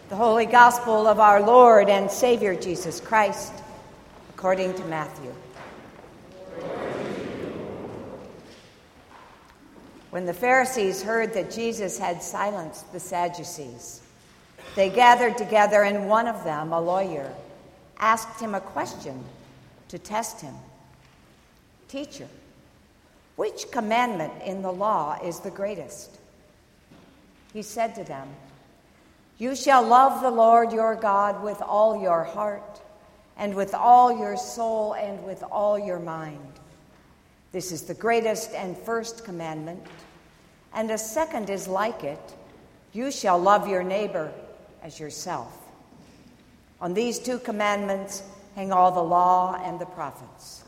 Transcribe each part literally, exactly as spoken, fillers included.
The Holy Gospel of our Lord and Savior Jesus Christ, according to Matthew. When the Pharisees heard that Jesus had silenced the Sadducees, they gathered together, and one of them, a lawyer, asked him a question to test him. "Teacher, which commandment in the law is the greatest?" He said to them, "You shall love the Lord your God with all your heart, and with all your soul, and with all your mind. This is the greatest and first commandment. And a second is like it. You shall love your neighbor as yourself. On these two commandments hang all the law and the prophets."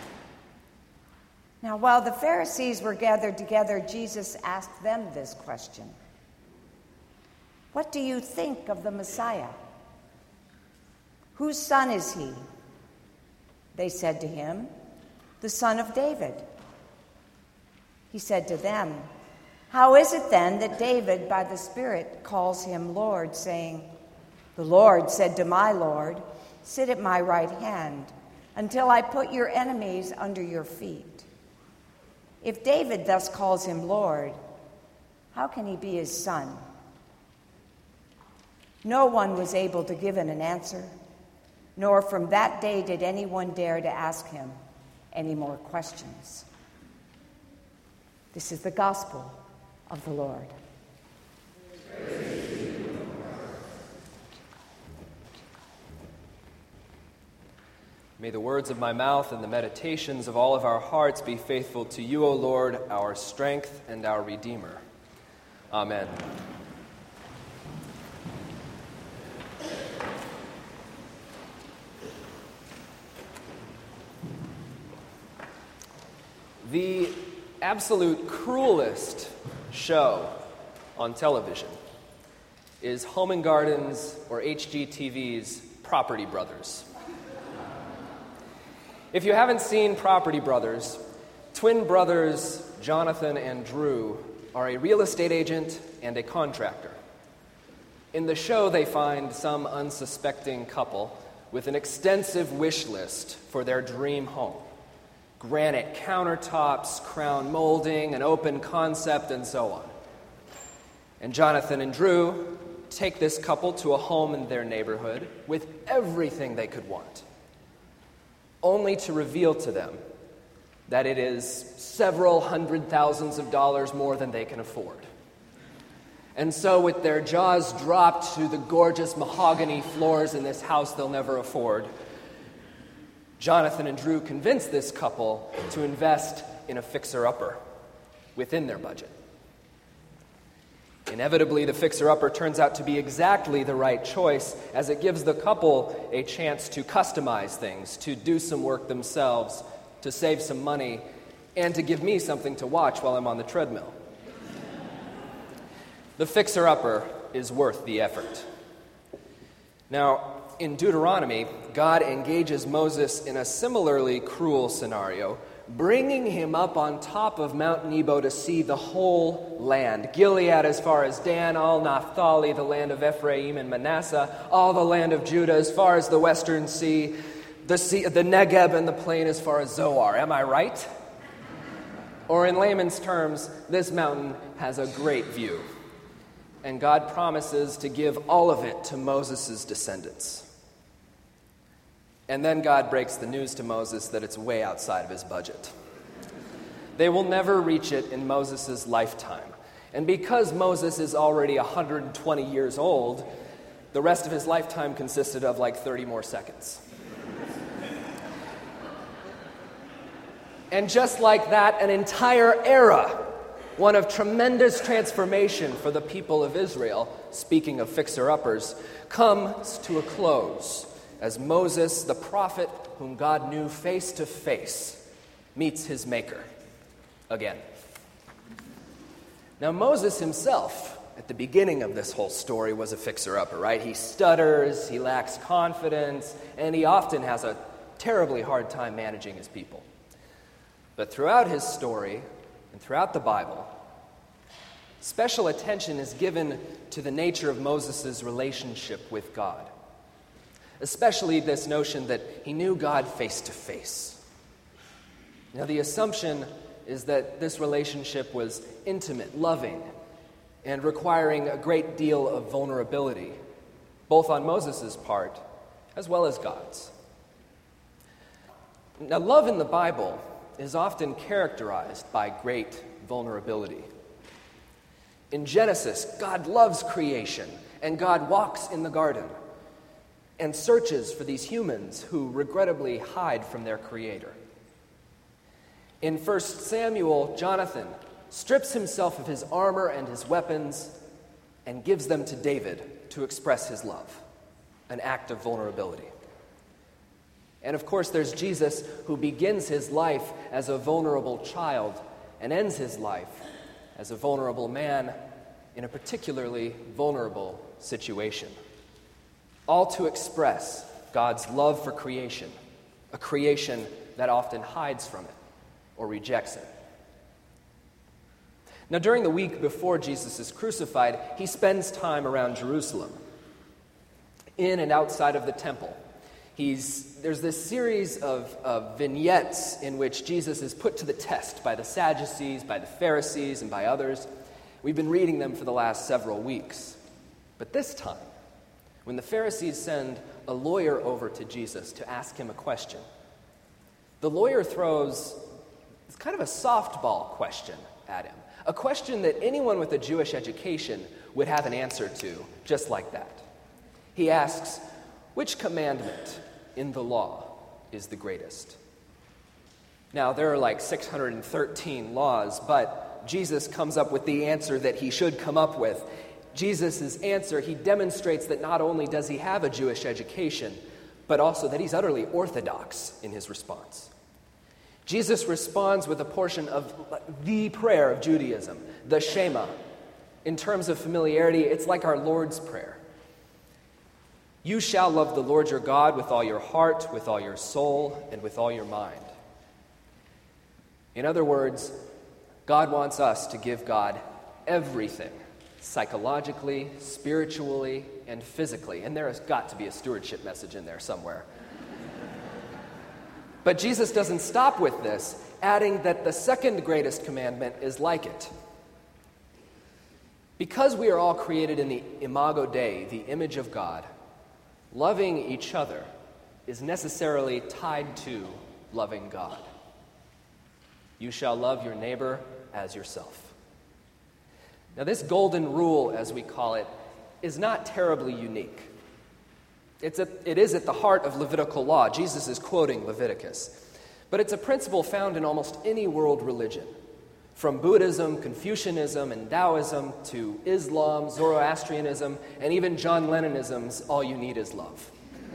Now, while the Pharisees were gathered together, Jesus asked them this question: "What do you think of the Messiah? Whose son is he?" They said to him, "The son of David." He said to them, "How is it then that David by the Spirit calls him Lord, saying, 'The Lord said to my Lord, sit at my right hand until I put your enemies under your feet?' If David thus calls him Lord, how can he be his son?" No one was able to give him an answer, nor from that day did anyone dare to ask him any more questions. This is the gospel of the Lord. May the words of my mouth and the meditations of all of our hearts be faithful to you, O Lord, our strength and our Redeemer. Amen. The absolute cruelest show on television is Home and Gardens or H G T V's Property Brothers. If you haven't seen Property Brothers, twin brothers Jonathan and Drew are a real estate agent and a contractor. In the show, they find some unsuspecting couple with an extensive wish list for their dream home. Granite countertops, crown molding, an open concept, and so on. And Jonathan and Drew take this couple to a home in their neighborhood with everything they could want, only to reveal to them that it is several hundred thousands of dollars more than they can afford. And so with their jaws dropped to the gorgeous mahogany floors in this house they'll never afford, Jonathan and Drew convince this couple to invest in a fixer-upper within their budget. Inevitably, the fixer-upper turns out to be exactly the right choice, as it gives the couple a chance to customize things, to do some work themselves, to save some money, and to give me something to watch while I'm on the treadmill. The fixer-upper is worth the effort. Now, in Deuteronomy, God engages Moses in a similarly cruel scenario, bringing him up on top of Mount Nebo to see the whole land. Gilead as far as Dan, all Naphtali, the land of Ephraim and Manasseh, all the land of Judah as far as the western sea, the sea, the Negeb and the plain as far as Zoar. Am I right? Or in layman's terms, this mountain has a great view. And God promises to give all of it to Moses' descendants. And then God breaks the news to Moses that it's way outside of his budget. They will never reach it in Moses' lifetime. And because Moses is already one hundred twenty years old, the rest of his lifetime consisted of like thirty more seconds. And just like that, an entire era, one of tremendous transformation for the people of Israel, speaking of fixer-uppers, comes to a close as Moses, the prophet whom God knew face to face, meets his maker again. Now, Moses himself, at the beginning of this whole story, was a fixer-upper, right? He stutters, he lacks confidence, and he often has a terribly hard time managing his people. But throughout his story and throughout the Bible, special attention is given to the nature of Moses' relationship with God, especially this notion that he knew God face to face. Now, the assumption is that this relationship was intimate, loving, and requiring a great deal of vulnerability, both on Moses' part as well as God's. Now, love in the Bible is often characterized by great vulnerability. In Genesis, God loves creation, and God walks in the garden and searches for these humans who regrettably hide from their Creator. In First Samuel, Jonathan strips himself of his armor and his weapons and gives them to David to express his love, an act of vulnerability. And of course, there's Jesus, who begins his life as a vulnerable child and ends his life as a vulnerable man in a particularly vulnerable situation, all to express God's love for creation, a creation that often hides from it or rejects it. Now, during the week before Jesus is crucified, he spends time around Jerusalem, in and outside of the temple. He's, there's this series of, of vignettes in which Jesus is put to the test by the Sadducees, by the Pharisees, and by others. We've been reading them for the last several weeks. But this time, when the Pharisees send a lawyer over to Jesus to ask him a question, the lawyer throws it's kind of a softball question at him, a question that anyone with a Jewish education would have an answer to, just like that. He asks, which commandment in the law is the greatest? Now, there are like six hundred thirteen laws, but Jesus comes up with the answer that he should come up with. Jesus' answer, he demonstrates that not only does he have a Jewish education, but also that he's utterly orthodox in his response. Jesus responds with a portion of the prayer of Judaism, the Shema. In terms of familiarity, it's like our Lord's Prayer. You shall love the Lord your God with all your heart, with all your soul, and with all your mind. In other words, God wants us to give God everything, psychologically, spiritually, and physically. And there has got to be a stewardship message in there somewhere. But Jesus doesn't stop with this, adding that the second greatest commandment is like it. Because we are all created in the imago Dei, the image of God, loving each other is necessarily tied to loving God. You shall love your neighbor as yourself. Now, this golden rule, as we call it, is not terribly unique. It's a, it is at the heart of Levitical law. Jesus is quoting Leviticus. But it's a principle found in almost any world religion, from Buddhism, Confucianism, and Taoism to Islam, Zoroastrianism, and even John Lennonism's all you need is love.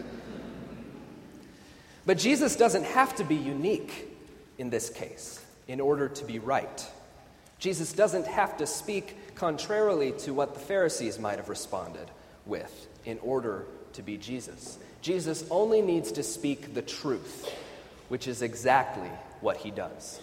But Jesus doesn't have to be unique in this case in order to be right. Jesus doesn't have to speak contrarily to what the Pharisees might have responded with in order to be Jesus. Jesus only needs to speak the truth, which is exactly what he does.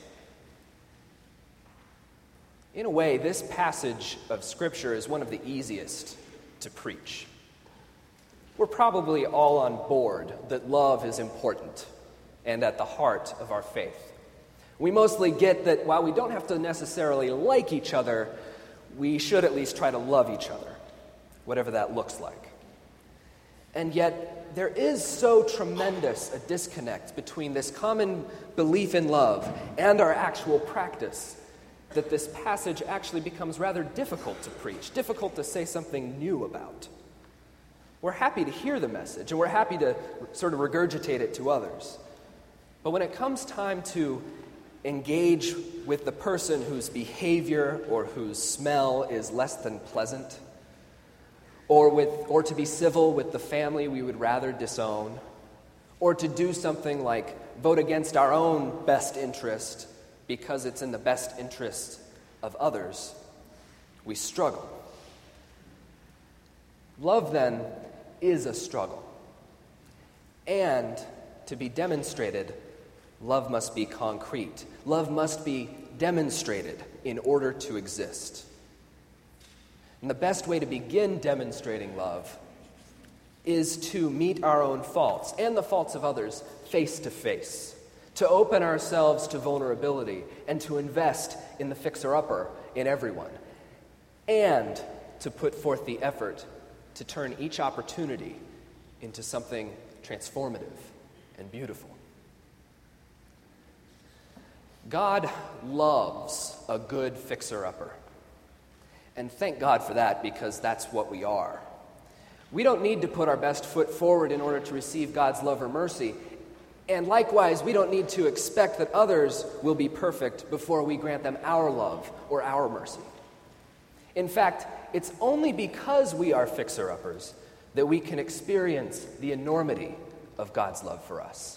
In a way, this passage of Scripture is one of the easiest to preach. We're probably all on board that love is important and at the heart of our faith. We mostly get that while we don't have to necessarily like each other, we should at least try to love each other, whatever that looks like. And yet, there is so tremendous a disconnect between this common belief in love and our actual practice that this passage actually becomes rather difficult to preach, difficult to say something new about. We're happy to hear the message, and we're happy to sort of regurgitate it to others. But when it comes time to engage with the person whose behavior or whose smell is less than pleasant, or with, or to be civil with the family we would rather disown, or to do something like vote against our own best interest because it's in the best interest of others, we struggle. Love, then, is a struggle. And to be demonstrated, love must be concrete. Love must be demonstrated in order to exist. And the best way to begin demonstrating love is to meet our own faults and the faults of others face to face, to open ourselves to vulnerability and to invest in the fixer-upper in everyone, and to put forth the effort to turn each opportunity into something transformative and beautiful. God loves a good fixer-upper. And thank God for that, because that's what we are. We don't need to put our best foot forward in order to receive God's love or mercy. And likewise, we don't need to expect that others will be perfect before we grant them our love or our mercy. In fact, it's only because we are fixer-uppers that we can experience the enormity of God's love for us.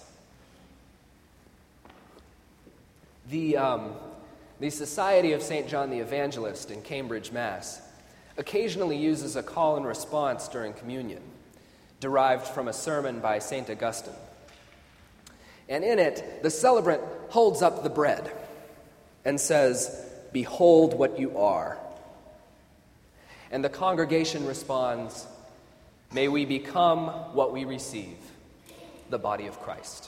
The, um, the Society of Saint John the Evangelist in Cambridge, Mass, occasionally uses a call and response during communion, derived from a sermon by Saint Augustine. And in it, the celebrant holds up the bread and says, "Behold what you are." And the congregation responds, "May we become what we receive, the body of Christ."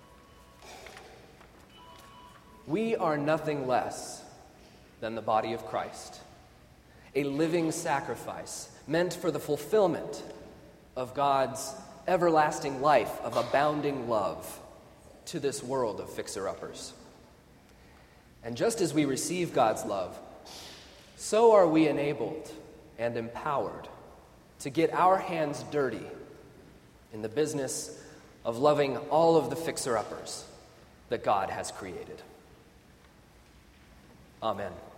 We are nothing less than the body of Christ, a living sacrifice meant for the fulfillment of God's everlasting life of abounding love to this world of fixer-uppers. And just as we receive God's love, so are we enabled and empowered to get our hands dirty in the business of loving all of the fixer-uppers that God has created. Amen.